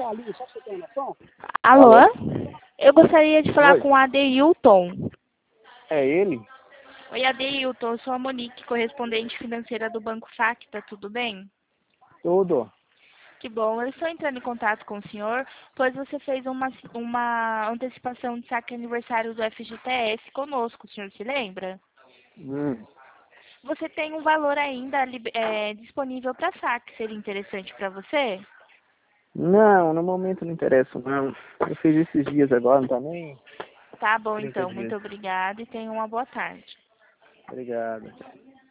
Alô? Alô? Eu gostaria de falar Oi. com o Adeilton. É ele? Oi, Adeilton, eu sou a Monique, correspondente financeira do Banco Facta, tudo bem? Tudo. Que bom, eu estou entrando em contato com o senhor, pois você fez uma antecipação de saque aniversário do FGTS conosco, o senhor se lembra? Hum. Você tem um valor ainda disponível para saque, seria interessante para você? Não, no momento não interessa, não. Eu fiz esses dias agora, não tá nem Tá bom, 30 então, dias. muito obrigada e tenha uma boa tarde. Obrigado.